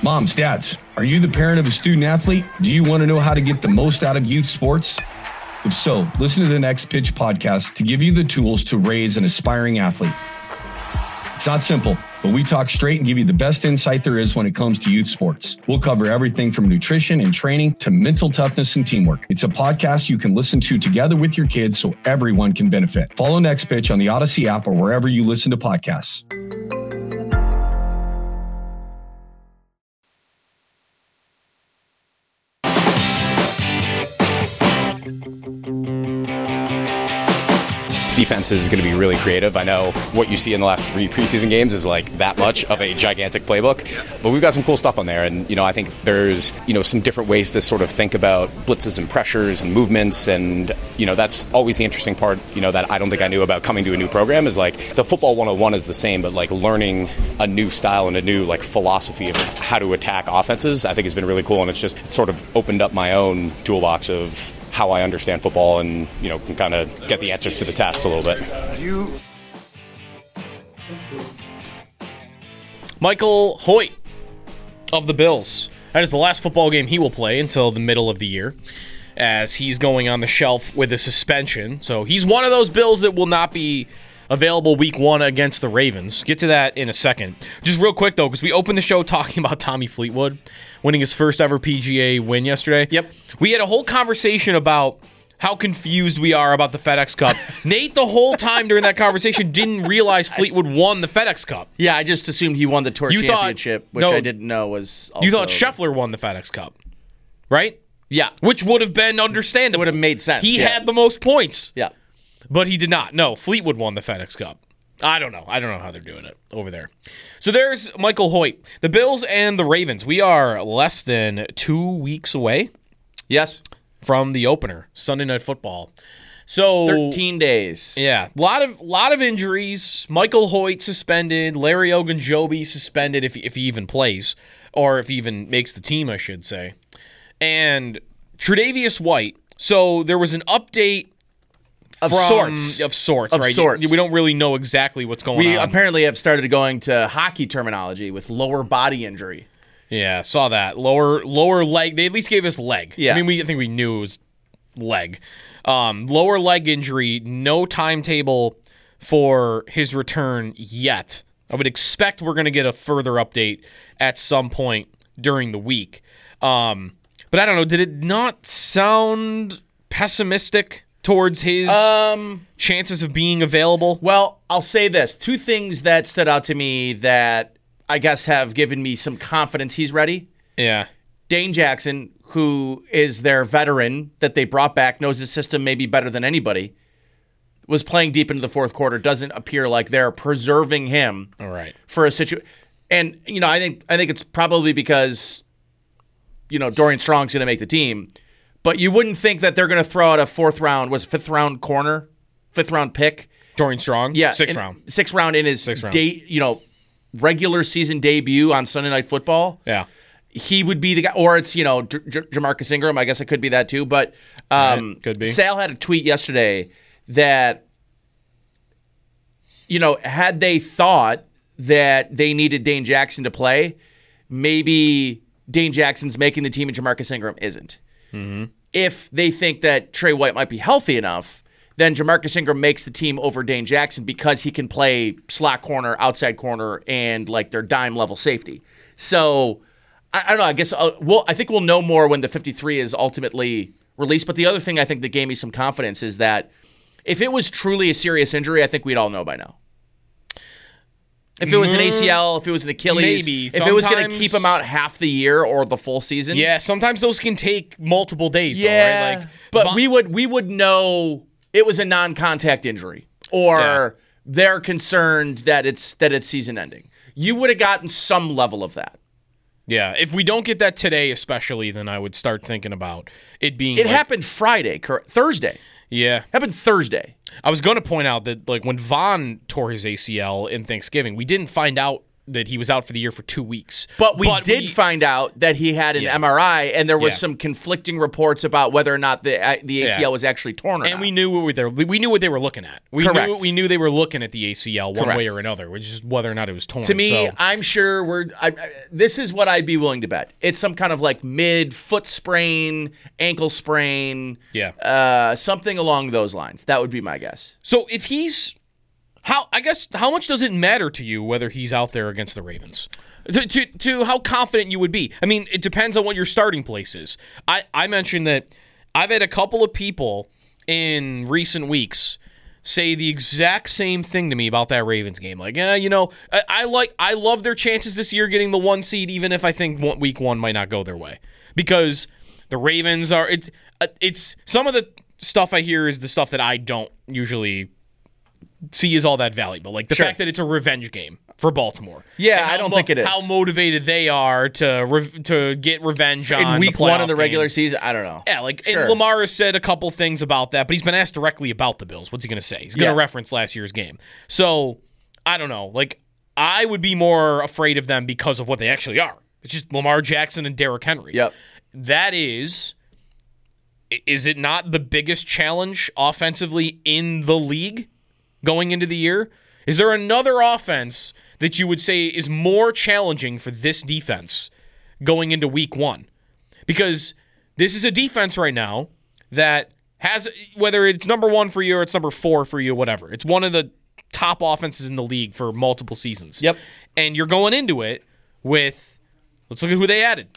Moms, dads, are you the parent of a student athlete? Do you want to know how to get the most out of youth sports? If so, listen to the Next Pitch podcast to give you the tools to raise an aspiring athlete. It's not simple, but we talk straight and give you the best insight there is when it comes to youth sports. We'll cover everything from nutrition and training to mental toughness and teamwork. It's a podcast you can listen to together with your kids so everyone can benefit. Follow Next Pitch on the Odyssey app or wherever you listen to podcasts. Defense is going to be really creative. I know what you see in the last 3 preseason games is like that much of a gigantic playbook, but we've got some cool stuff on there. And, I think there's, some different ways to sort of think about blitzes and pressures and movements. And, that's always the interesting part, that I don't think I knew about coming to a new program is like the football 101 is the same, but like learning a new style and a new like philosophy of how to attack offenses, I think has been really cool. And it's sort of opened up my own toolbox of how I understand football and, can kind of get the answers to the test a little bit. Michael Hoyt of the Bills. That is the last football game he will play until the middle of the year, as he's going on the shelf with a suspension. So he's one of those Bills that will not be available week 1 against the Ravens. Get to that in a second. Just real quick, though, because we opened the show talking about Tommy Fleetwood winning his first ever PGA win yesterday. Yep. We had a whole conversation about how confused we are about the FedEx Cup. Nate, the whole time during that conversation, didn't realize Fleetwood won the FedEx Cup. Yeah, I just assumed he won the Tour Championship, which I didn't know was also... You thought Scheffler won the FedEx Cup, right? Yeah. Which would have been understandable. It would have made sense. He had the most points. Yeah. But he did not. No, Fleetwood won the FedEx Cup. I don't know how they're doing it over there. So there's Michael Hoyt. The Bills and the Ravens. We are less than 2 weeks away. Yes. From the opener, Sunday Night Football. So 13 days. Yeah. Lot of injuries. Michael Hoyt suspended. Larry Ogunjobi suspended if he even plays. Or if he even makes the team, I should say. And Tre'Davious White. So there was an update Of sorts, right? We don't really know exactly what's going on. We apparently have started going to hockey terminology with lower body injury. Yeah, saw that. Lower leg. They at least gave us leg. Yeah. I mean, I think we knew it was leg. Lower leg injury, no timetable for his return yet. I would expect we're going to get a further update at some point during the week. But I don't know, did it not sound pessimistic towards his chances of being available? Well, I'll say this. 2 things that stood out to me that I guess have given me some confidence he's ready. Yeah. Dane Jackson, who is their veteran that they brought back, knows the system maybe better than anybody, was playing deep into the fourth quarter. Doesn't appear like they're preserving him for a situation. And, I think it's probably because, Dorian Strong's going to make the team. But you wouldn't think that they're going to throw out a fifth round pick. Dorian Strong? Yeah. Sixth round in his regular season debut on Sunday Night Football. Yeah. He would be the guy, or it's, Jamarcus Ingram. I guess it could be that too. But could be. Sal had a tweet yesterday that, had they thought that they needed Dane Jackson to play, maybe Dane Jackson's making the team and Jamarcus Ingram isn't. Mm-hmm. If they think that Trey White might be healthy enough, then Jamarcus Ingram makes the team over Dane Jackson because he can play slot corner, outside corner, and like their dime level safety. So I don't know. I guess I think we'll know more when the 53 is ultimately released. But the other thing I think that gave me some confidence is that if it was truly a serious injury, I think we'd all know by now. If it was an ACL, if it was an Achilles, maybe. If it was going to keep him out half the year or the full season. Yeah, sometimes those can take multiple days, though, right? But we would know it was a non-contact injury, or they're concerned that it's season ending. You would have gotten some level of that. Yeah, if we don't get that today especially, then I would start thinking about it being... It happened Friday, Thursday. Yeah. Happened Thursday. I was going to point out that when Vaughn tore his ACL in Thanksgiving, we didn't find out that he was out for the year for 2 weeks. But we did find out that he had an MRI, and there was Yeah. some conflicting reports about whether or not the ACL was actually torn or And not. we knew we knew what they were looking at. Correct. We knew they were looking at the ACL one Correct. way or another, which is whether or not it was torn. To me, So, I'm sure this is what I'd be willing to bet. It's some kind of like mid-foot sprain, ankle sprain, something along those lines. That would be my guess. so if he's how much does it matter to you whether he's out there against the Ravens? To how confident you would be. I mean, it depends on what your starting place is. I mentioned that I've had a couple of people in recent weeks say the exact same thing to me about that Ravens game. Like, I love their chances this year getting the 1 seed, even if I think week 1 might not go their way, because the Ravens are. It's some of the stuff I hear is the stuff that I don't usually see as all that valuable. Like the fact that it's a revenge game for Baltimore. Yeah, I don't think it is. How motivated they are to get revenge on In week the 1 of the playoff regular game. season, I don't know. Yeah, like Sure. and Lamar has said a couple things about that, but he's been asked directly about the Bills. What's he going to say? He's going to reference last year's game. So, I don't know. Like, I would be more afraid of them because of what they actually are. It's just Lamar Jackson and Derrick Henry. Yep. That is it not the biggest challenge offensively in the league going into the year? Is there another offense that you would say is more challenging for this defense going into week 1? Because this is a defense right now that has, whether it's number 1 for you or it's number 4 for you, whatever, it's one of the top offenses in the league for multiple seasons. Yep. And you're going into it with, let's look at who they added.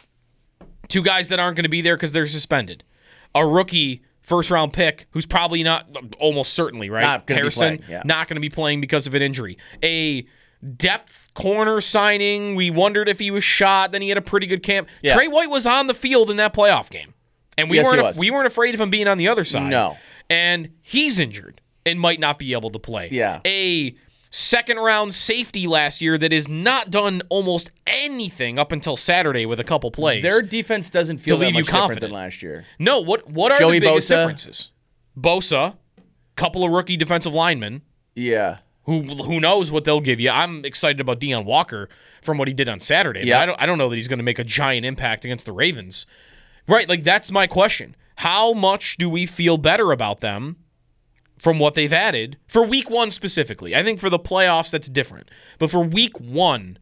2 guys that aren't going to be there because they're suspended. A rookie first-round pick who's probably not, almost certainly, right? Not gonna be Harrison, playing, yeah. not going to be playing because of an injury. A depth corner signing, we wondered if he was shot, then he had a pretty good camp. Yeah. Trey White was on the field in that playoff game. And we Yes, he was. weren't afraid of him being on the other side. No. And he's injured and might not be able to play. Yeah. A second-round safety last year that has not done almost anything up until Saturday with a couple plays. Their defense doesn't feel To that leave you much different confident. than last year. No, what are Joey the biggest Bosa. differences? Bosa, couple of rookie defensive linemen, Yeah. who knows what they'll give you. I'm excited about Deion Walker from what he did on Saturday. Yeah. But I don't know that he's going to make a giant impact against the Ravens. Right, like that's my question. How much do we feel better about them from what they've added for week 1 specifically? I think for the playoffs that's different. But for week 1,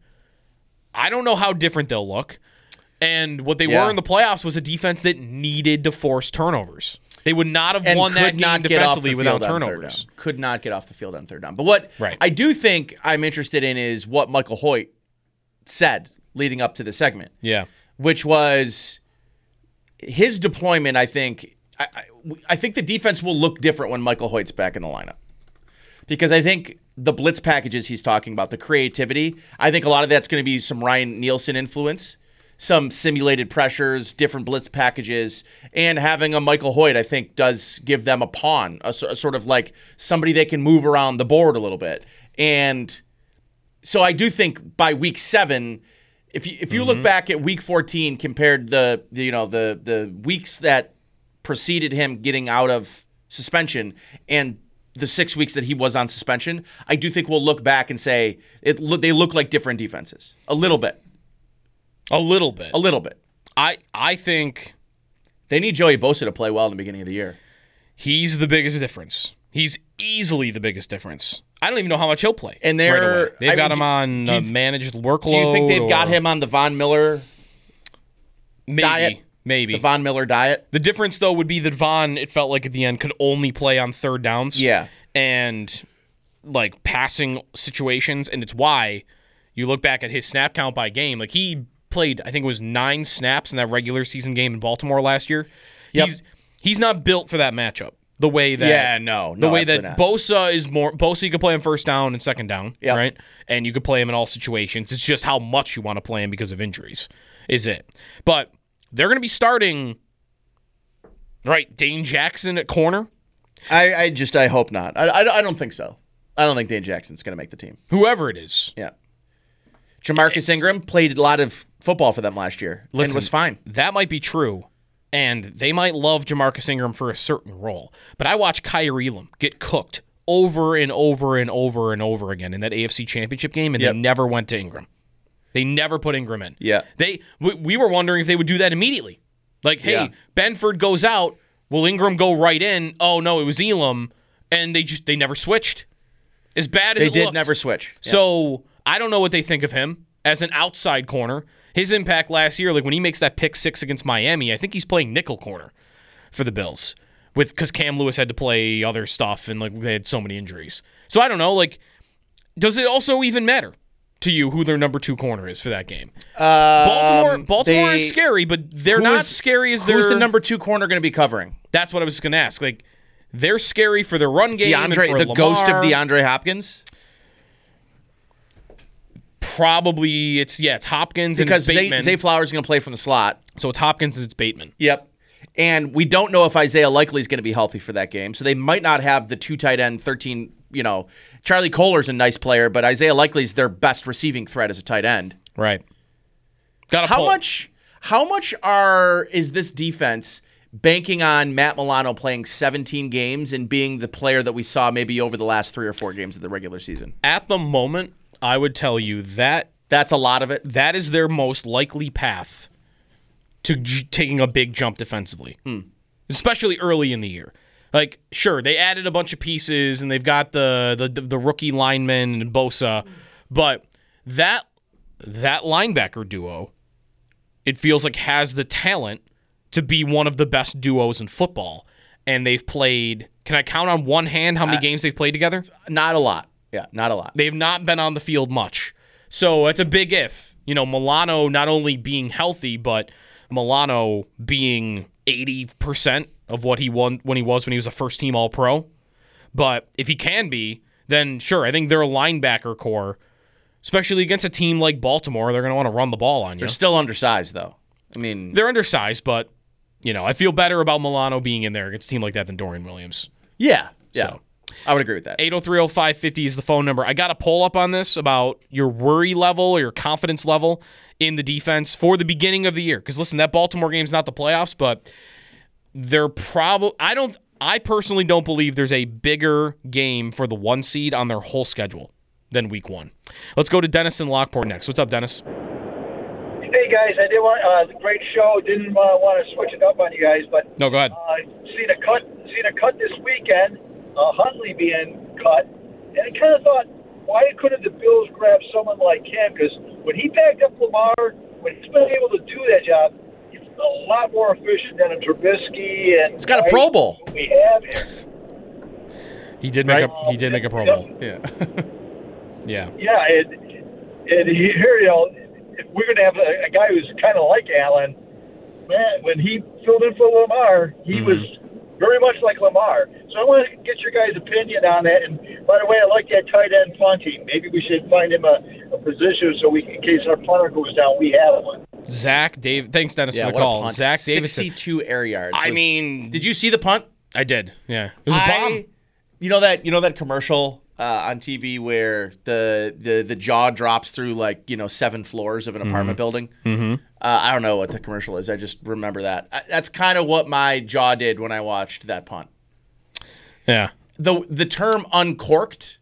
I don't know how different they'll look. And what they were in the playoffs was a defense that needed to force turnovers. They would not have And won that could not game get off defensively the without field on third turnovers. down. Could not get off the field on third down. But what Right. I do think I'm interested in is what Michael Hoyt said leading up to the segment, Yeah. which was his deployment. I think the defense will look different when Michael Hoyt's back in the lineup, because I think the blitz packages he's talking about, the creativity, I think a lot of that's going to be some Ryan Nielsen influence, some simulated pressures, different blitz packages, and having a Michael Hoyt, I think, does give them a pawn, a sort of like somebody they can move around the board a little bit. And so I do think by week 7, if you look back at week 14 compared the weeks that preceded him getting out of suspension and the 6 weeks that he was on suspension, I do think we'll look back and say they look like different defenses a little bit. A little bit. A little bit. I think They need Joey Bosa to play well in the beginning of the year. he's the biggest difference. He's easily the biggest difference. I don't even know how much he'll play. And right away. They've got him on do you- managed workload. Do you think they've got or him on the Von Miller diet? Maybe. The Von Miller diet? The difference, though, would be that Von, it felt like at the end, could only play on third downs. Yeah. And, like, passing situations. And it's why you look back at his snap count by game. Like, he played, I think it was 9 snaps in that regular season game in Baltimore last year. Yep. He's not built for that matchup. The way that the way that absolutely not. Bosa is more Bosa, you could play him first down and second down, Yep. right? And you could play him in all situations. It's just how much you want to play him because of injuries, is it? But they're going to be starting, right? Dane Jackson at corner, I hope not. I don't think so. I don't think Dane Jackson's going to make the team. whoever it is. Yeah. Jamarcus Ingram played a lot of football for them last year and was fine. That might be true, and they might love Jamarcus Ingram for a certain role. But I watched Kyrie Elam get cooked over and over and over and over again in that AFC Championship game, and Yep. they never went to Ingram. They never put Ingram in. Yeah. We were wondering if they would do that immediately. Like, hey, Benford goes out. Will Ingram go right in? Oh, no, it was Elam. And they never switched. As bad as They it did looked. never switch. Yeah. So I don't know what they think of him as an outside corner. His impact last year, like when he makes that pick 6 against Miami, I think he's playing nickel corner for the Bills because Cam Lewis had to play other stuff and like they had so many injuries. So I don't know. Like, does it also even matter to you who their number 2 corner is for that game? Baltimore is scary, but they're not scary as their. Who's the number 2 corner going to be covering? That's what I was just going to ask. Like, they're scary for their run game. And for the Lamar. ghost of DeAndre Hopkins. Probably it's Hopkins because and it's Bateman. Zay Flowers is going to play from the slot. So it's Hopkins and it's Bateman. Yep. And we don't know if Isaiah Likely is going to be healthy for that game. So they might not have the 2 tight end, 13, Charlie Kohler's a nice player, but Isaiah Likely's their best receiving threat as a tight end. Right. How much is this defense banking on Matt Milano playing 17 games and being the player that we saw maybe over the last 3 or 4 games of the regular season? At the moment, I would tell you that that's a lot of it. That is their most likely path to taking a big jump defensively, especially early in the year. Like, sure, they added a bunch of pieces and they've got the rookie lineman and Bosa, but that linebacker duo, it feels like has the talent to be one of the best duos in football. And they've played. Can I count on one hand how many games they've played together? Not a lot. Yeah, not a lot. They've not been on the field much. So it's a big if. Milano not only being healthy, but Milano being 80% of what he was when he was a first-team All-Pro. But if he can be, then sure, I think they're a linebacker core, especially against a team like Baltimore. They're going to want to run the ball on you. They're still undersized, though. I mean, they're undersized, but I feel better about Milano being in there against a team like that than Dorian Williams. Yeah. So, I would agree with that. 803-0550 is the phone number. I got a poll up on this about your worry level or your confidence level in the defense for the beginning of the year. Because listen, that Baltimore game's not the playoffs, but they're probably. I personally don't believe there's a bigger game for the 1 seed on their whole schedule than Week 1. Let's go to Dennis in Lockport next. What's up, Dennis? Hey guys, I did want great show. Didn't want to switch it up on you guys, but no, go ahead. Seen a cut this weekend. Huntley being cut, and I kind of thought, why couldn't the Bills grab someone like him? Because when he backed up Lamar, when he's been able to do that job, he's a lot more efficient than a Trubisky. And he's got a Pro Bowl. We have here. He did make a Pro Bowl. Yeah. Yeah. Yeah, and here, if we're going to have a guy who's kind of like Allen, man, when he filled in for Lamar, he was very much like Lamar. So I want to get your guys' opinion on that. And by the way, I like that tight end punting. Maybe we should find him a position so in case our punter goes down, we have one. Zach David, thanks Dennis for the call. Zach Davidson, 62 air yards. Did you see the punt? I did. Yeah, it was a bomb. You know that commercial on TV where the jaw drops through 7 floors of an apartment building. Mm-hmm. I don't know what the commercial is. I just remember that. That's kind of what my jaw did when I watched that punt. Yeah. The term uncorked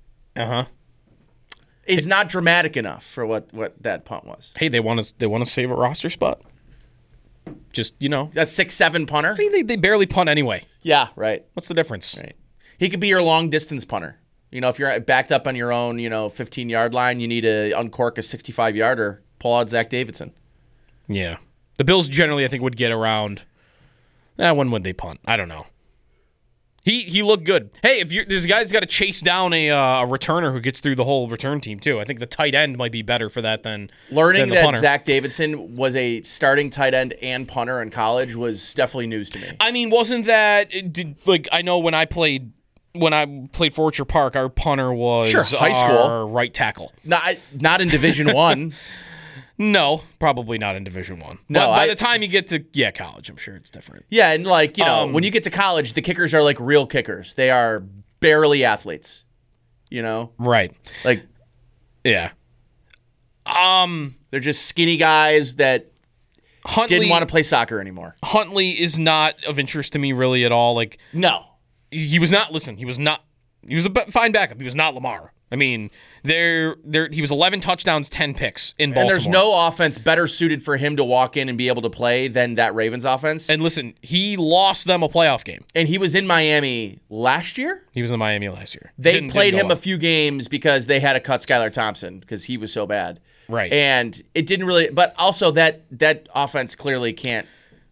is not dramatic enough for what that punt was. Hey, they want to save a roster spot. Just, a 6'7" punter. I mean, they barely punt anyway. Yeah, right. What's the difference? Right. He could be your long distance punter. If you're backed up on your own, 15-yard line, you need to uncork a 65-yarder, pull out Zach Davidson. Yeah. The Bills generally, I think, would get around. When would they punt? I don't know. He looked good. Hey, there's a guy that's got to chase down a returner who gets through the whole return team, too. I think the tight end might be better for that than learning the that punter. Zach Davidson was a starting tight end and punter in college was definitely news to me. I mean, wasn't that I know when I played for Orchard Park, our punter was high school our right tackle. Not in Division I. No, probably not in Division I. No, but by the time you get to college, I'm sure it's different. Yeah, and when you get to college, the kickers are like real kickers. They are barely athletes. Right. Yeah. They're just skinny guys that Huntley didn't want to play soccer anymore. Huntley is not of interest to me really at all. No. He was not. Listen, he was not. He was a fine backup. He was not Lamar. I mean, he was 11 touchdowns, 10 picks in Baltimore. And there's no offense better suited for him to walk in and be able to play than that Ravens offense. And listen, he lost them a playoff game. And he was in Miami last year? He was in Miami last year. They played him well. a few games because they had to cut Skylar Thompson because he was so bad. Right. And it didn't really, but also that offense clearly can't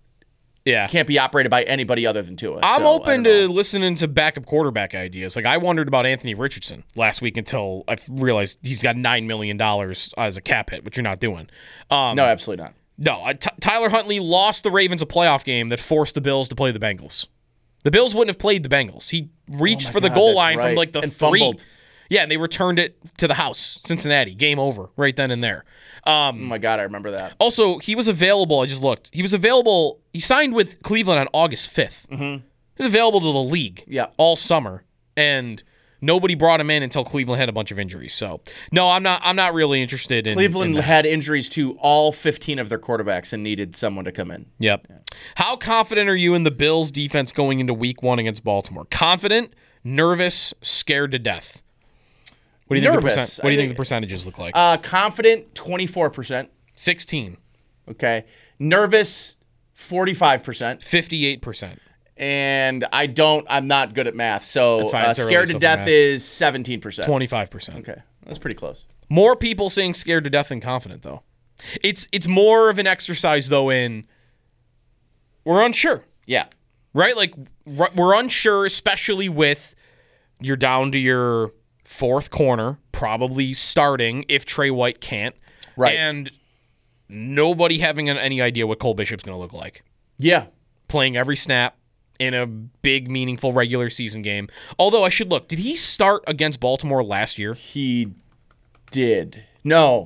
be operated by anybody other than Tua. I'm So, open to listening to backup quarterback ideas. Like, I wondered about Anthony Richardson last week until I realized he's got $9 million as a cap hit, which you're not doing. No, absolutely not. No, Tyler Huntley lost the Ravens a playoff game that forced the Bills to play the Bengals. The Bills wouldn't have played the Bengals. He reached for the goal that's line from right. like the And 3. fumbled. Yeah, and they returned it to the house. Cincinnati, game over right then and there. Oh my God, I remember that. Also, he was available. I just looked. He was available. He signed with Cleveland on August 5th. He was available to the league all summer, and nobody brought him in until Cleveland had a bunch of injuries. So, no, I'm not really interested in Cleveland in that. had injuries to all 15 of their quarterbacks and needed someone to come in. Yep. How confident are you in the Bills' defense going into Week 1 against Baltimore? Confident, nervous, scared to death. What do you think Nervous. What do you think the percentages look like? Confident, 24%. 16, Okay. Nervous, 45%. 58%. And I'm not good at math. So That's fine. It's early scared to stuff death math. is 17%. 25%. Okay. That's pretty close. More people saying scared to death than confident, though. It's more of an exercise, though, in we're unsure, Yeah. right? Like, we're unsure, especially with you're down to your 4th corner, probably starting if Trey White can't. Right. And nobody having any idea what Cole Bishop's going to look like. Yeah. Playing every snap in a big, meaningful regular season game. Although I should look, did he start against Baltimore last year? He did. No.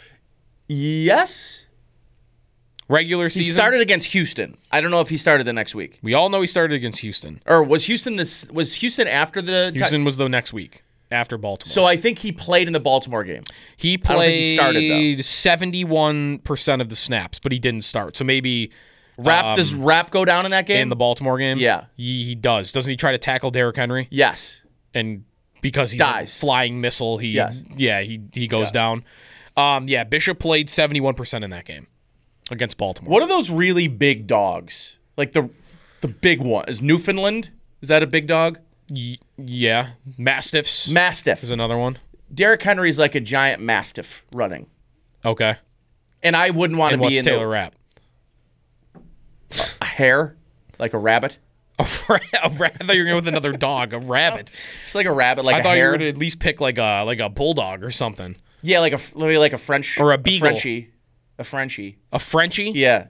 Yes. Regular He season? started against Houston. I don't know if he started the next week. We all know he started against Houston. Or was Houston after the Houston was the next week after Baltimore. So I think he played in the Baltimore game. He I don't think he started, though. 71% of the snaps, but he didn't start. So maybe Does Rap go down in that game? in the Baltimore game? Yeah. He does. Doesn't he try to tackle Derrick Henry? Yes. And because he's Dies. a flying missile, he goes down. Bishop played 71% in that game against Baltimore. What are those really big dogs? Like the big one. Is Newfoundland? Is that a big dog? Yeah. Mastiffs Mastiff. is another one. Derrick Henry is like a giant Mastiff running. Okay. And I wouldn't want to And be what's in Taylor Rapp? a hare, like a rabbit. A rabbit. I thought you were going with another dog, a rabbit. It's like a rabbit, like I a thought you hare. were going to at least pick like a bulldog or something. Yeah, maybe like a French Or a beagle. A Frenchie. A Frenchie? Yeah.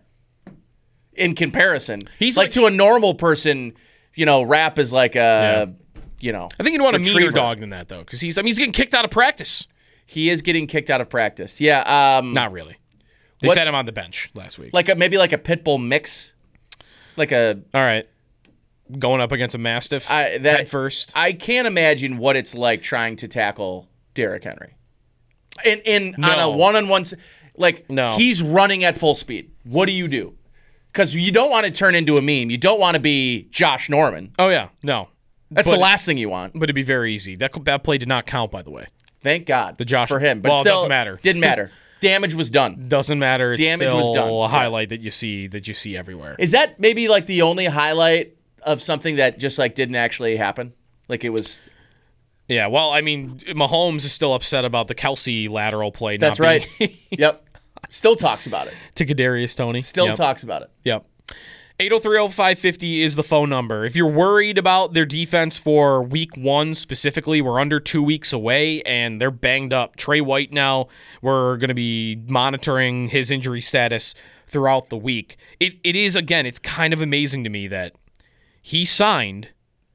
In comparison, He's like like- to a normal person, Rap is like a, I think you'd want a meaner retriever. dog than that, though, because he's getting kicked out of practice. He is getting kicked out of practice. Yeah. Not really. They What's- set him on the bench last week. Maybe like a pit bull mix, like a. All right. Going up against a Mastiff head first. I can't imagine what it's like trying to tackle Derrick Henry. On No. a one-on-one, No. he's running at full speed. What do you do? Because you don't want to turn into a meme. You don't want to be Josh Norman. Oh, yeah. No. That's the last thing you want. But it'd be very easy. That play did not count, by the way. Thank God The Josh- for him. But well, it still, doesn't matter. Didn't matter. Damage was done. Doesn't matter. It's Damage still was done. a highlight that you see everywhere. Is that maybe like the only highlight of something that just like didn't actually happen? Like it was. Yeah, well, I mean, Mahomes is still upset about the Kelsey lateral play. That's not right. being Yep. Still talks about it. to Kadarius Toney. Still Yep. talks about it. Yep. 803-0550 is the phone number. If you're worried about their defense for week 1 specifically, we're under 2 weeks away, and they're banged up. Trey White now, we're going to be monitoring his injury status throughout the week. It is, again, it's kind of amazing to me that he signed,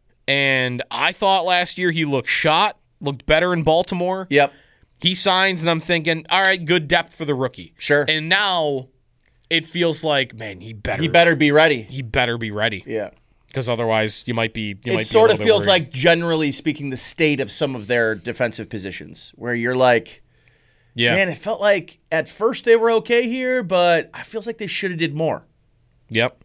and I thought last year he looked better in Baltimore. Yep. He signs, and I'm thinking, all right, good depth for the rookie. Sure. And now it feels like, man, he better be ready. He better be ready, Yeah. because otherwise you might be. It sort of feels like, generally speaking, the state of some of their defensive positions, where you're like, yeah, man, it felt like at first they were okay here, but it feels like they should have did more. yep.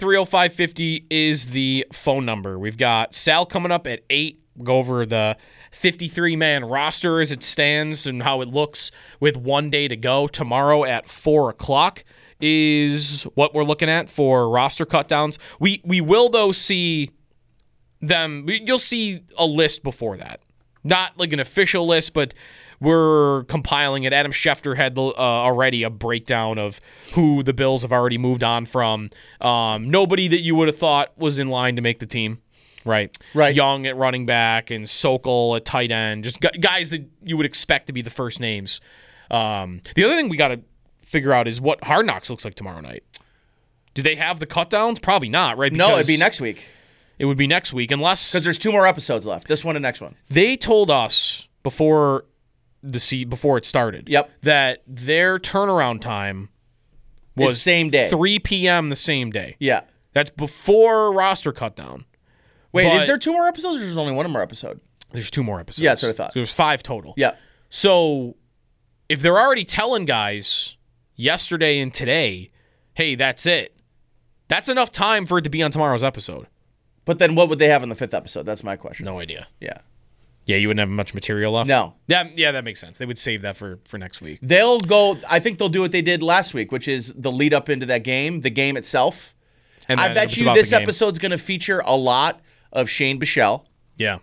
803-0550 is the phone number. We've got Sal coming up at 8. We'll go over the 53-man roster as it stands and how it looks with 1 day to go. Tomorrow at 4 o'clock is what we're looking at for roster cutdowns. We will, though, see them. You'll see a list before that. Not like an official list, but we're compiling it. Adam Schefter had already a breakdown of who the Bills have already moved on from. Nobody that you would have thought was in line to make the team, right? Young at running back and Sokol at tight end, just guys that you would expect to be the first names. The other thing we got to figure out is what Hard Knocks looks like tomorrow night. Do they have the cutdowns? Probably not, right? No, it'd be next week. It would be next week, unless because there's 2 more episodes left. This one and next one. They told us before it started. Yep. That their turnaround time was same day, 3 p.m. the same day. Yeah. That's before roster cutdown. Wait, is there 2 more episodes, or there's only 1 more episode? There's 2 more episodes. Yeah, that's what I thought. There's 5 total. Yeah. So if they're already telling guys yesterday and today, hey, that's it. That's enough time for it to be on tomorrow's episode. But then what would they have in the 5th episode? That's my question. No idea. Yeah. Yeah, you wouldn't have much material left? No. Yeah, that makes sense. They would save that for next week. I think they'll do what they did last week, which is the lead up into that game, the game itself. And I bet you this episode's going to feature a lot of Shane Bichelle. Yeah.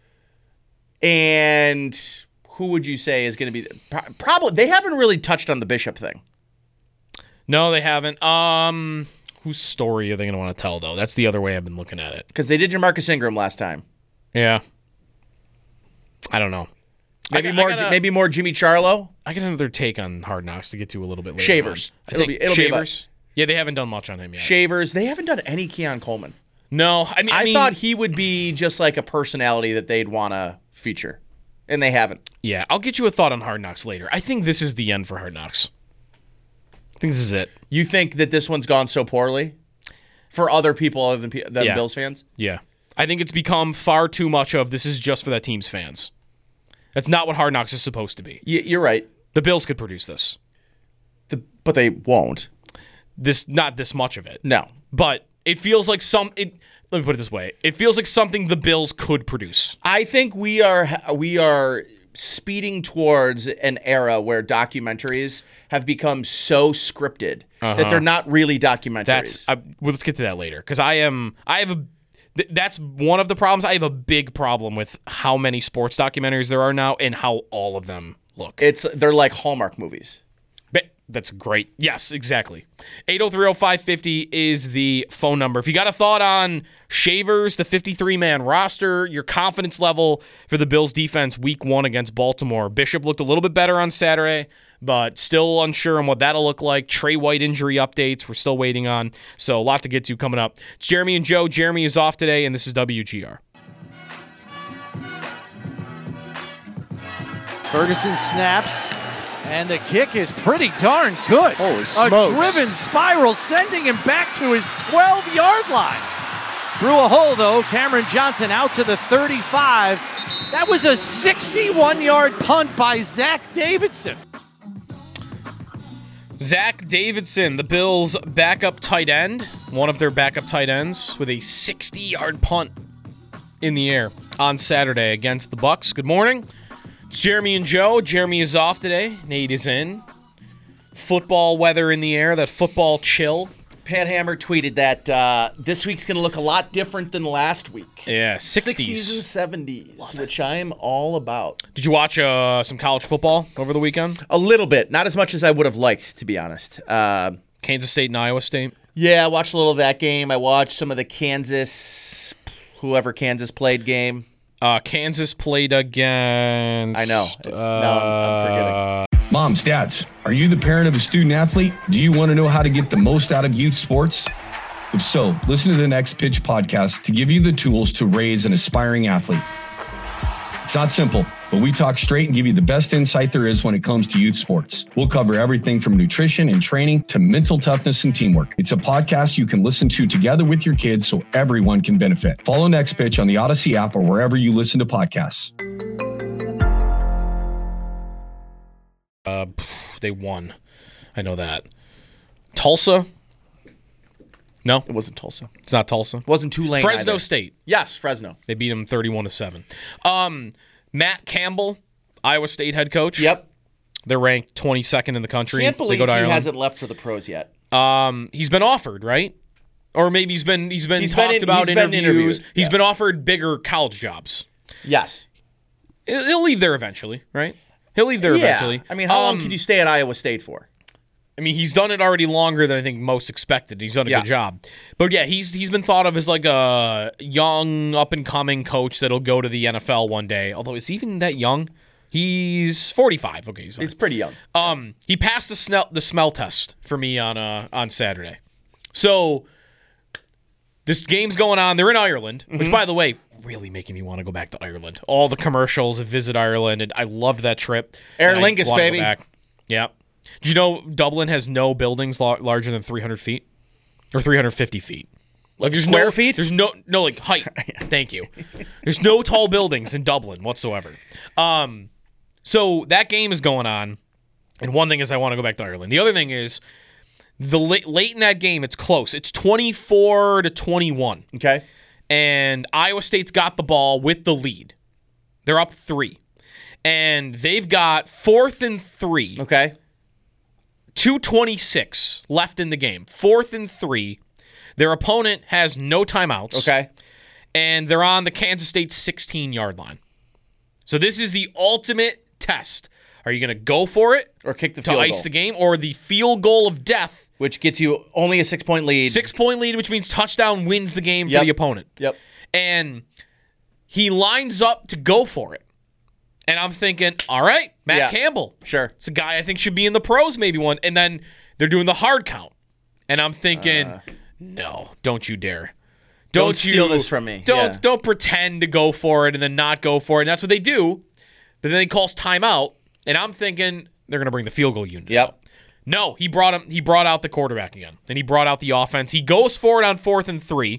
And who would you say is going to be probably they haven't really touched on the Bishop thing. No, they haven't. Whose story are they going to want to tell, though? That's the other way I've been looking at it. Because they did Jamarcus Ingram last time. Yeah. I don't know. Maybe more Jimmy Charlo. I got another take on Hard Knocks to get to a little bit later. Shavers. It'll be Shavers. Yeah, they haven't done much on him yet. Shavers. They haven't done any Keon Coleman. No, I thought he would be just like a personality that they'd want to feature, and they haven't. Yeah, I'll get you a thought on Hard Knocks later. I think this is the end for Hard Knocks. I think this is it. You think that this one's gone so poorly for other people other than Bills fans? Yeah. I think it's become far too much of this is just for that team's fans. That's not what Hard Knocks is supposed to be. You're right. The Bills could produce this. But they won't. Not this much of it. No. But it feels like let me put it this way. It feels like something the Bills could produce. I think we are speeding towards an era where documentaries have become so scripted that they're not really documentaries. Let's get to that later because that's one of the problems. I have a big problem with how many sports documentaries there are now and how all of them look. They're like Hallmark movies. That's great. Yes, exactly. 803-0550 is the phone number. If you got a thought on Shavers, the 53-man roster, your confidence level for the Bills defense week 1 against Baltimore. Bishop looked a little bit better on Saturday, but still unsure on what that'll look like. Trey White injury updates we're still waiting on. So a lot to get to coming up. It's Jeremy and Joe. Jeremy is off today, and this is WGR. Ferguson snaps. And the kick is pretty darn good. Holy smokes. A driven spiral sending him back to his 12-yard line. Through a hole, though. Cameron Johnson out to the 35. That was a 61-yard punt by Zach Davidson. Zach Davidson, the Bills' backup tight end, one of their backup tight ends, with a 60-yard punt in the air on Saturday against the Bucs. Good morning. It's Jeremy and Joe. Jeremy is off today. Nate is in. Football weather in the air, that football chill. Pat Hammer tweeted that this week's going to look a lot different than last week. Yeah, 60s. 60s and 70s, which I am all about. Did you watch some college football over the weekend? A little bit. Not as much as I would have liked, to be honest. Kansas State and Iowa State? Yeah, I watched a little of that game. I watched some of the whoever Kansas played game. Kansas played against... I know. I'm forgetting. Moms, dads, are you the parent of a student athlete? Do you want to know how to get the most out of youth sports? If so, listen to the Next Pitch podcast to give you the tools to raise an aspiring athlete. It's not simple, but we talk straight and give you the best insight there is when it comes to youth sports. We'll cover everything from nutrition and training to mental toughness and teamwork. It's a podcast you can listen to together with your kids so everyone can benefit. Follow Next Pitch on the Odyssey app or wherever you listen to podcasts. They won. I know that. Tulsa? No, it wasn't Tulsa. It's not Tulsa. It wasn't Tulane. Fresno either. State. Yes, Fresno. They beat them 31-7. Matt Campbell, Iowa State head coach. Yep. They're ranked 22nd in the country. Can't believe they go to he Ireland. hasn't left for the pros yet. He's been offered, right? Or maybe he's been talked about interviews. He's been offered bigger college jobs. Yes. He'll leave there eventually, right? He'll leave there eventually. I mean, how long could you stay at Iowa State for? I mean, he's done it already longer than I think most expected. He's done a good job. But yeah, he's been thought of as like a young, up-and-coming coach that'll go to the NFL one day. Although, is he even that young? He's 45. Okay, he's fine. He's pretty young. He passed the smell test for me on Saturday. So this game's going on. They're in Ireland, which, by the way, really making me want to go back to Ireland. All the commercials of Visit Ireland, and I loved that trip. Aer Lingus, baby. Yeah. Did you know Dublin has no buildings larger than 300 feet or 350 feet? Like there's square feet? There's no like height. Thank you. There's no tall buildings in Dublin whatsoever. So that game is going on, and one thing is I want to go back to Ireland. The other thing is the late in that game, it's close. It's 24-21. Okay. And Iowa State's got the ball with the lead. They're up 3. And they've got 4th and 3. Okay. 2:26 left in the game. 4th and 3. Their opponent has no timeouts. Okay. And they're on the Kansas State 16-yard line. So this is the ultimate test. Are you going to go for it? Or kick the to field ice goal? the game? Or the field goal of death? Which gets you only a 6-point lead. 6-point lead, which means touchdown wins the game for the opponent. Yep. And he lines up to go for it. And I'm thinking, all right, Matt Campbell. Sure. It's a guy I think should be in the pros maybe one. And then they're doing the hard count. And I'm thinking, no, don't you dare. Don't steal this from me. Don't pretend to go for it and then not go for it. And that's what they do. But then he calls timeout. And I'm thinking they're going to bring the field goal unit out. No, he brought out the quarterback again. And he brought out the offense. He goes for it on 4th and 3.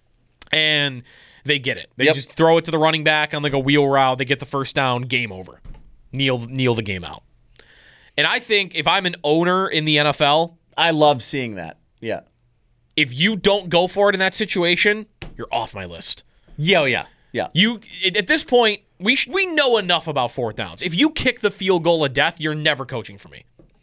And they get it. They just throw it to the running back on like a wheel route. They get the first down. Game over. Kneel the game out. And I think if I'm an owner in the NFL, I love seeing that. Yeah. If you don't go for it in that situation, you're off my list. Yeah. You at this point, we know enough about 4th downs. If you kick the field goal of death, you're never coaching for me.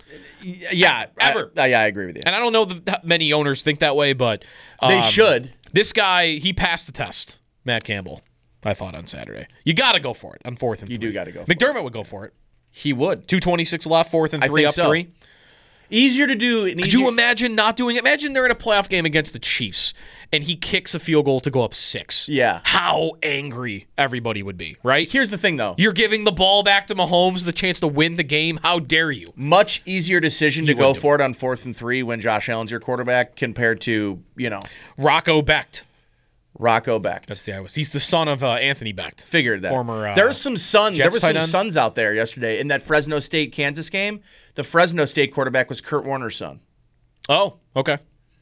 Yeah, ever. I agree with you. And I don't know that many owners think that way, but they should. This guy, he passed the test. Matt Campbell, I thought on Saturday. You got to go for it on 4th and 3. You do got to go. McDermott would go for it. He would. 2:26 left, 4th and 3, up 3. Easier to do. Could you imagine not doing it? Imagine they're in a playoff game against the Chiefs, and he kicks a field goal to go up 6. Yeah. How angry everybody would be, right? Here's the thing, though. You're giving the ball back to Mahomes, the chance to win the game. How dare you? Much easier decision to go for it on 4th and 3 when Josh Allen's your quarterback compared to, Rocco Becht. Rocco Becht. That's the Iowa. He's the son of Anthony Becht. Figured that. Former. There's some sons. There Jets were some tight end. sons out there yesterday in that Fresno State Kansas game. The Fresno State quarterback was Kurt Warner's son. Oh, okay.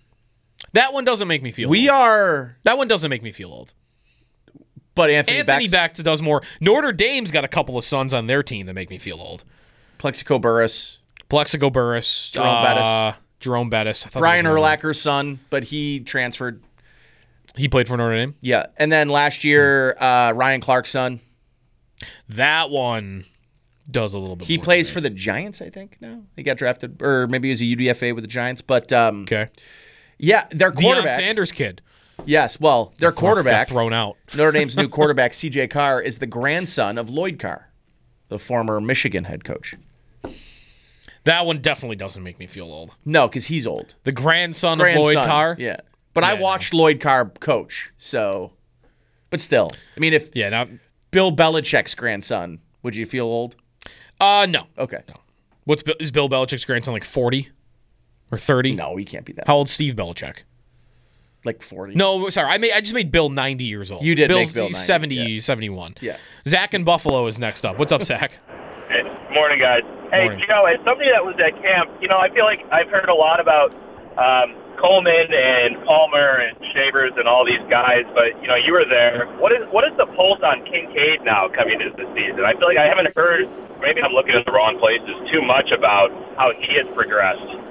That one doesn't make me feel. That one doesn't make me feel old. But Anthony Becht does more. Notre Dame's got a couple of sons on their team that make me feel old. Plexico Burress. Jerome Bettis. Brian Urlacher's son, but he transferred. He played for Notre Dame? Yeah. And then last year, Ryan Clark's son. That one does a little bit He more plays for the Giants, I think, now. He got drafted, or maybe he was a UDFA with the Giants. But, okay. Yeah, their quarterback. Deion Sanders' kid. Yes, well, their quarterback. Got thrown out. Notre Dame's new quarterback, C.J. Carr, is the grandson of Lloyd Carr, the former Michigan head coach. That one definitely doesn't make me feel old. No, because he's old. The grandson of Lloyd Carr? Yeah. But I watched Lloyd Carr coach, so. But still. I mean, if Bill Belichick's grandson, would you feel old? No. Okay. No. Is Bill Belichick's grandson like 40 or 30? No, he can't be that. How old's Steve Belichick? Like 40. No, sorry. I just made Bill 90 years old. You did Bill's make Bill 90. 70, 71. Yeah. Zach in Buffalo is next up. What's up, Zach? Hey, morning, guys. Hey, Morning. Joe, as somebody that was at camp, I feel like I've heard a lot about Coleman and Palmer and Shavers and all these guys, but you were there. What is the pulse on Kincaid now coming into the season? I feel like I haven't heard. Maybe I'm looking in the wrong places too much about how he has progressed.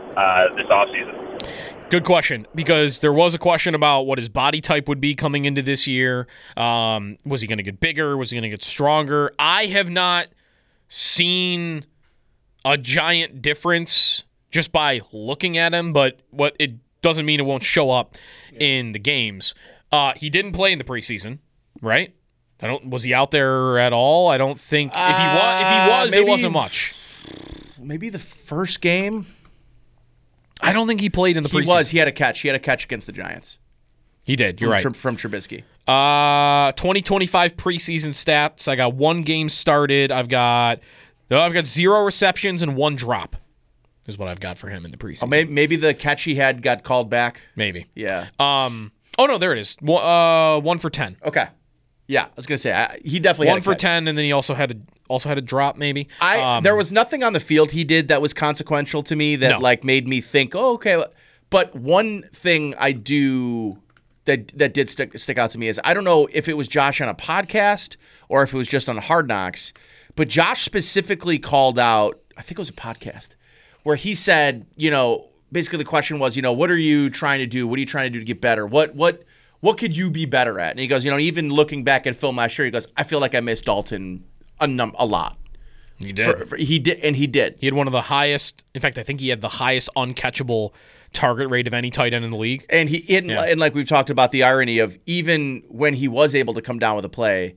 this offseason? Good question, because there was a question about what his body type would be coming into this year. Was he going to get bigger? Was he going to get stronger? I have not seen a giant difference just by looking at him, but what it doesn't mean it won't show up in the games. He didn't play in the preseason, right? Was he out there at all? I don't think. If he was, maybe, it wasn't much. Maybe the first game. I don't think he played in the preseason. He had a catch. He had a catch against the Giants. He did. You're right. From Trubisky. 2025 preseason stats. I got 1 game started. I've got 0 receptions and 1 drop. Is what I've got for him in the preseason. Maybe the catch he had got called back. Maybe. Yeah. Oh no, there it is. 1 for 10. Okay. Yeah, I was gonna say he definitely had 1 for 10, and then he also had a drop. Maybe. There was nothing on the field he did that was consequential to me that made me think, oh, okay. But one thing I do that did stick out to me is I don't know if it was Josh on a podcast or if it was just on Hard Knocks, but Josh specifically called out. I think it was a podcast where he said, basically the question was, what are you trying to do? What are you trying to do to get better? What could you be better at? And he goes, even looking back at film last year, he goes, I feel like I missed Dalton a lot. He did. He did. He had one of the highest. In fact, I think he had the highest uncatchable target rate of any tight end in the league. And and like we've talked about the irony of even when he was able to come down with a play,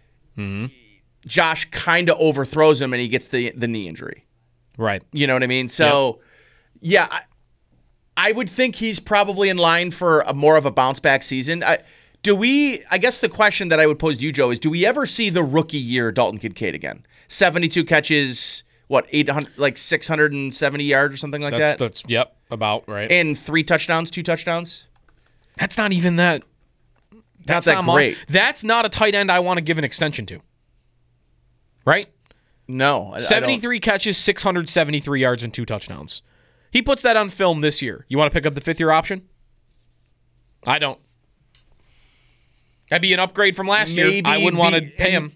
Josh kind of overthrows him and he gets the knee injury. Right. You know what I mean? So, yeah, I would think he's probably in line for more of a bounce-back season. I guess the question that I would pose to you, Joe, is do we ever see the rookie year Dalton Kincaid again? 72 catches, 670 yards or something like that? That's about right. And 2 touchdowns? That's not even that. That's not great. That's not a tight end I want to give an extension to. Right? No. 73 catches, 673 yards, and 2 touchdowns. He puts that on film this year. You want to pick up the 5th-year option? I don't. That'd be an upgrade from last year. I wouldn't want to pay him.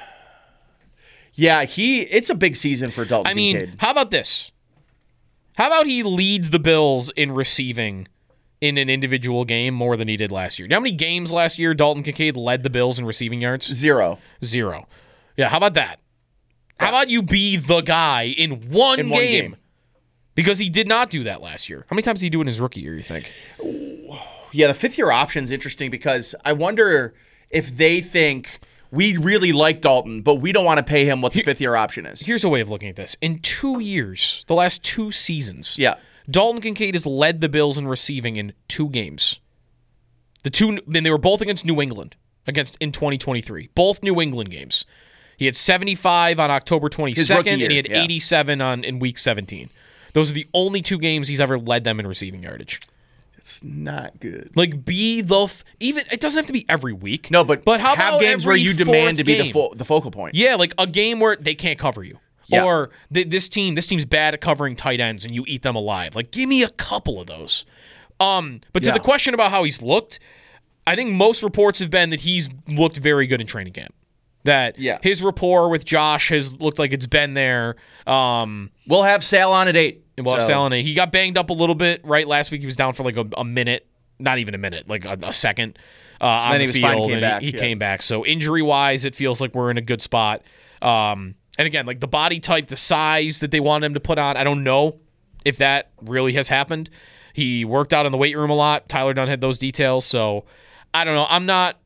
Yeah, it's a big season for Dalton Kincaid. How about this? How about he leads the Bills in receiving in an individual game more than he did last year? You know how many games last year Dalton Kincaid led the Bills in receiving yards? 0. Yeah, how about that? How about you be the guy in one game? Because he did not do that last year. How many times did he do it in his rookie year, you think? Yeah, the 5th-year option is interesting because I wonder if they think we really like Dalton, but we don't want to pay him what the 5th-year option is. Here's a way of looking at this. In 2 years, the last 2 seasons, Dalton Kincaid has led the Bills in receiving in 2 games. Then they were both against New England in 2023. Both New England games. He had 75 on October 22nd, and he had 87 in Week 17. Those are the only 2 games he's ever led them in receiving yardage. It's not good. Even it doesn't have to be every week. No, but how have about games where you demand to be game? the focal point. Yeah, like a game where they can't cover you, or this team's bad at covering tight ends, and you eat them alive. Like, give me a couple of those. But to the question about how he's looked, I think most reports have been that he's looked very good in training camp. That his rapport with Josh has looked like it's been there. We'll have Sal on at 8. He got banged up a little bit, right? Last week he was down for like a minute, not even a minute, like a second on the field. He came back. So injury-wise, it feels like we're in a good spot. And again, like the body type, the size that they want him to put on, I don't know if that really has happened. He worked out in the weight room a lot. Tyler Dunn had those details. So I don't know.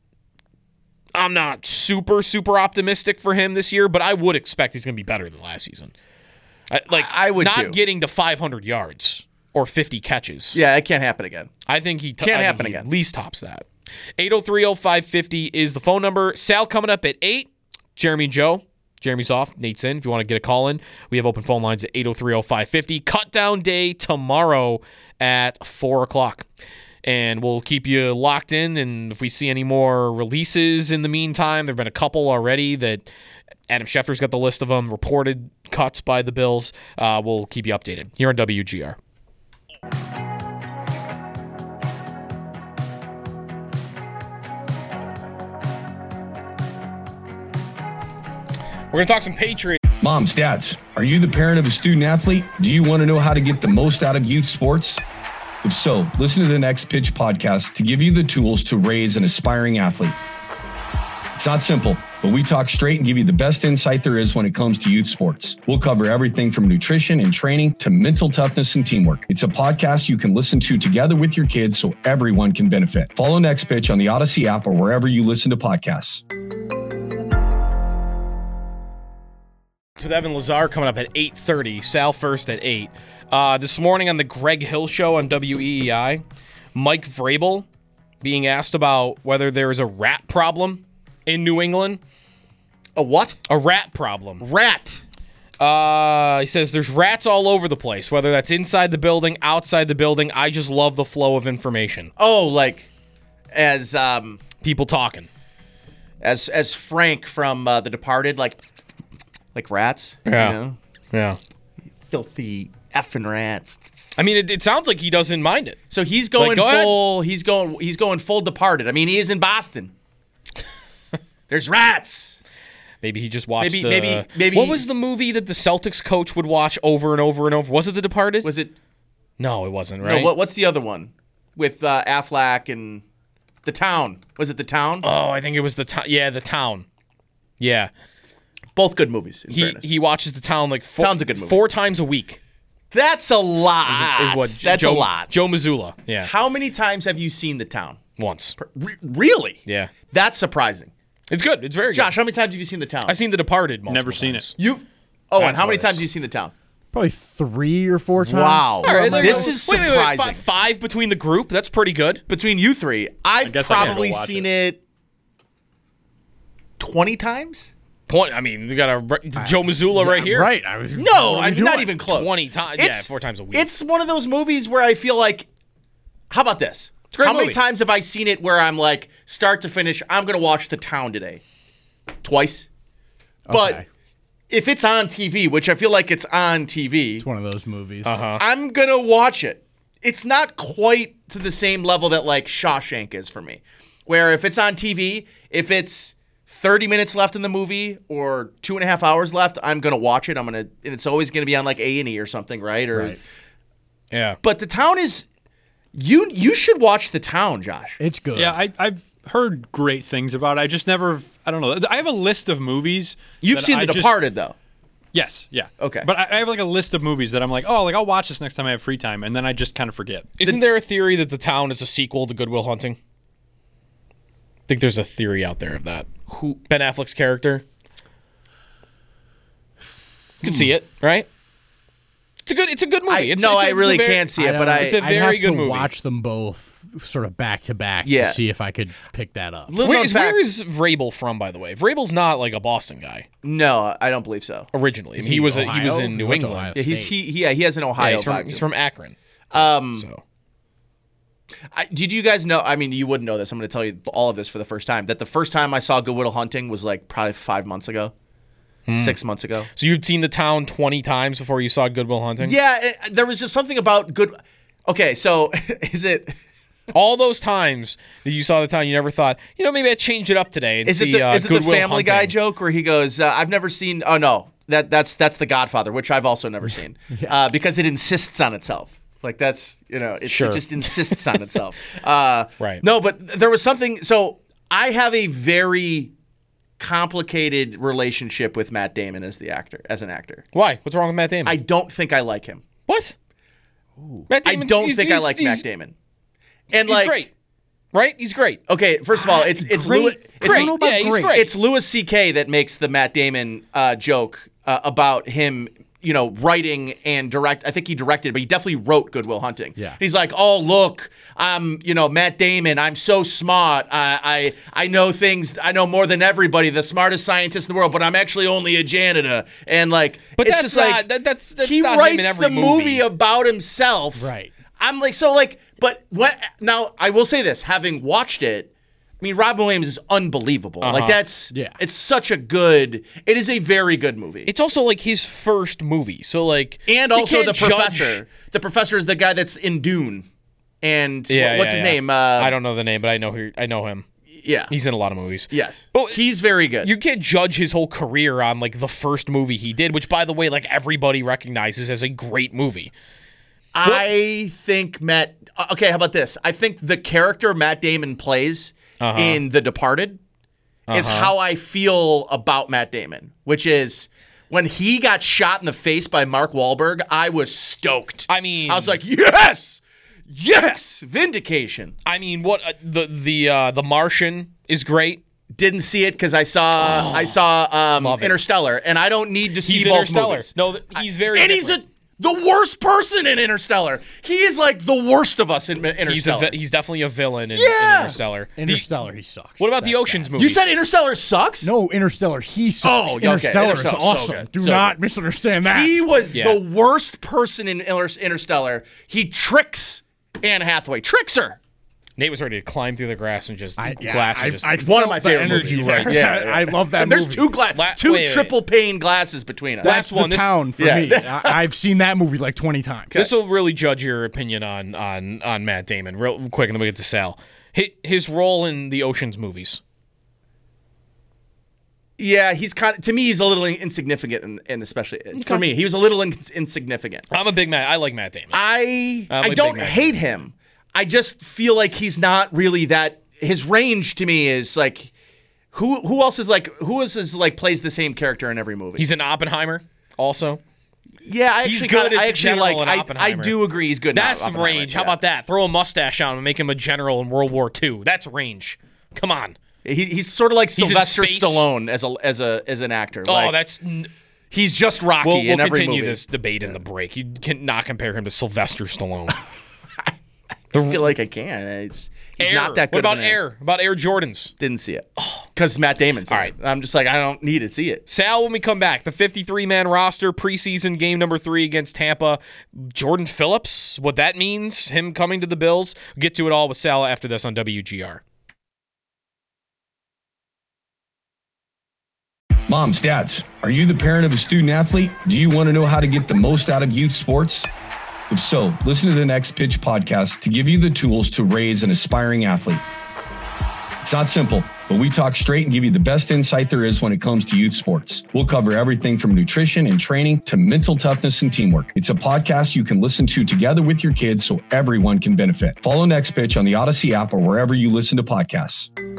I'm not super, super optimistic for him this year, but I would expect he's going to be better than last season. I would not too. Getting to 500 yards or 50 catches. Yeah, it can't happen again. I think he can't happen again. At least tops that. 803-0550 is the phone number. Sal coming up at 8. Jeremy and Joe. Jeremy's off. Nate's in. If you want to get a call in, we have open phone lines at 803-0550. Cut down day tomorrow at 4 o'clock. And we'll keep you locked in. And if we see any more releases in the meantime, there have been a couple already that Adam Schefter's got the list of them, reported cuts by the Bills. We'll keep you updated here on WGR. We're going to talk some Patriots. Moms, dads, are you the parent of a student athlete? Do you want to know how to get the most out of youth sports? If so, listen to the Next Pitch podcast to give you the tools to raise an aspiring athlete. It's not simple, but we talk straight and give you the best insight there is when it comes to youth sports. We'll cover everything from nutrition and training to mental toughness and teamwork. It's a podcast you can listen to together with your kids so everyone can benefit. Follow Next Pitch on the Odyssey app or wherever you listen to podcasts. With Evan Lazar coming up at 8:30, Sal first at 8. This morning on the Greg Hill Show on WEEI, Mike Vrabel being asked about whether there is a rat problem in New England. A what? A rat problem. Rat. He says there's rats all over the place, whether that's inside the building, outside the building. I just love the flow of information. Oh, like as People talking. as Frank from The Departed, like rats. Yeah. You know? Yeah. Filthy effing rats. I mean, it sounds like he doesn't mind it. So he's going go ahead. full. He's going full Departed. I mean, he is in Boston. There's rats. Maybe he just watched Maybe. What was the movie that the Celtics coach would watch over and over and over? Was it The Departed? Was it? No, it wasn't, right? No. What's the other one with Affleck and The Town? Was it The Town? Oh, I think it was The Town. Yeah, The Town. Yeah. Both good movies. In fairness. He watches The Town like Town's a good movie. 4 times a week. That's a lot. Is what That's Joe, a lot. Joe Mazzulla. Yeah. How many times have you seen The Town? Once. Really? Yeah. That's surprising. It's good. It's very Josh, good. how many times have you seen The Town? I've seen The Departed multiple Never seen times. it. You've. Oh, and That's how many worse. times have you seen The Town? Probably 3 or 4 times. Wow. All right, This is wait, surprising. 5 between the group. That's pretty good. Between you three, I've guess I gotta go probably watch seen it 20 times. I mean, you got Joe Mazzulla right here. Right. No, I'm not even close. 20 times. Yeah, 4 times a week. It's one of those movies where I feel like, how about this? a great How many movie. times have I seen it where I'm like, start to finish, I'm going to watch The Town today? Twice. But Okay. if it's on TV, which I feel like it's on TV, It's one of those movies. I'm going to watch it. It's not quite to the same level that like Shawshank is for me. Where if it's on TV, if it's 30 minutes left in the movie or 2.5 hours left, I'm going to watch it. And it's always going to be on like A&E or something, right? Right. Yeah. But The Town is, you should watch The Town, Josh. It's good. Yeah, I've heard great things about it. I just never, I don't know. I have a list of movies. You've that seen I The just- Departed, though. Yes, yeah. Okay. But I have like a list of movies that I'm like, oh, like I'll watch this next time I have free time, and then I just kind of forget. Isn't there a theory that The Town is a sequel to Good Will Hunting? I think there's a theory out there of that. Who Ben Affleck's character? You can see it, right? It's a good movie. I really can't see it, but it's a I'd very have good to movie. watch them both sort of back to back Yeah. to see if I could pick that up. Little Where known is, fact- where is Vrabel from, by the way? Vrabel's not like a Boston guy No, I don't believe so. originally. I mean, he he was Ohio? in New He went to England. Ohio. Yeah, State. he has an Ohio vibe. He's from Akron. So Did you guys know? I mean, you wouldn't know this. I'm going to tell you all of this for the first time. That the first time I saw Good Will Hunting was like probably 5 months ago, 6 months ago. So you'd seen The Town 20 times before you saw Good Will Hunting? Yeah, there was just something about good. Okay, so is it? All those times that you saw The Town, you never thought, maybe I'd change it up today and Is see it the Good Will Family Guy Hunting. joke where he goes, "I've never seen." Oh no, that's The Godfather, which I've also never seen, because it insists on itself. Like that's it just insists on itself. Right. No, but there was something. So I have a very complicated relationship with Matt Damon as an actor. Why? What's wrong with Matt Damon? I don't think I like him. What? Matt I Damon, don't think I like Matt Damon. And He's like, great. Right? He's great. okay, first of all, it's Louis, Great. Yeah, he's great. It's Louis C.K. that makes the Matt Damon joke about him, writing and direct. I think he directed, but he definitely wrote Good Will Hunting. Yeah. He's like, oh look, I'm, Matt Damon. I'm so smart. I know things. I know more than everybody. The smartest scientist in the world, but I'm actually only a janitor. And like, But it's that's just not, like that's he not writes him in every the movie about himself. Right. I'm like, so like, but what? Now I will say this: having watched it, I mean, Robin Williams is unbelievable. Like it's such a good. It is a very good movie. It's also like his first movie. So like, And you also can't the judge- professor. The professor is the guy that's in Dune. And Yeah, what's yeah, his yeah. name? I don't know the name, but I know him. Yeah. He's in a lot of movies. Yes. But he's very good. You can't judge his whole career on like the first movie he did, which by the way, like everybody recognizes as a great movie. I think Matt. Okay, how about this? I think the character Matt Damon plays in The Departed is how I feel about Matt Damon, which is when he got shot in the face by Mark Wahlberg, I was stoked. I mean, I was like, yes, vindication. I mean, what the Martian is great. Didn't see it because I saw Interstellar, and I don't need to see He's both Interstellar. movies. No, he's very and different. he's the worst person in Interstellar. He is like the worst of us in Interstellar. He's definitely a villain in Interstellar. Interstellar, he sucks. What about the That's Ocean's bad. movies? You said Interstellar sucks? No, Interstellar, he sucks. Oh, okay. Interstellar is Interstellar's so awesome. good. Do So not good. misunderstand that. He was the worst person in Interstellar. He tricks Anne Hathaway. Tricks her. Nate was ready to climb through the grass and just I one of my felt the favorite energy movies. right Yeah, there. I love that And there's movie. two triple pane glasses between us. That's one. the town for me. I've seen that movie like 20 times. This will really judge your opinion on Matt Damon real quick, and then we get to Sal. His role in the Ocean's movies. Yeah, he's kind of, to me, he's a little insignificant, and especially for me, he was a little insignificant. I'm a big I like Matt Damon. I a don't big Matt hate Damon. him. I just feel like he's not really that. His range to me is like, who else is like plays the same character in every movie? He's in Oppenheimer also. Yeah, I He's actually good kinda, as I the actually general like. in I Oppenheimer. do agree he's good. That's in some Oppenheimer, range. yeah. How about that? Throw a mustache on him and make him a general in World War II. That's range. Come on. He's sort of like He's in Sylvester space. Stallone as an actor. Oh, Like, that's. he's just Rocky We'll in every continue movie. this debate in the break. You cannot compare him to Sylvester Stallone. I feel like I can. He's not that good. What about of an Air? About Air Jordans? Didn't see it because Matt Damon's. All right. I'm just like, I don't need to see it. Sal, when we come back, the 53-man roster, preseason game number 3 against Tampa. Jordan Phillips, what that means, him coming to the Bills. We'll get to it all with Sal after this on WGR. Moms, dads, are you the parent of a student athlete? Do you want to know how to get the most out of youth sports? If so, listen to the Next Pitch podcast to give you the tools to raise an aspiring athlete. It's not simple, but we talk straight and give you the best insight there is when it comes to youth sports. We'll cover everything from nutrition and training to mental toughness and teamwork. It's a podcast you can listen to together with your kids so everyone can benefit. Follow Next Pitch on the Odyssey app or wherever you listen to podcasts.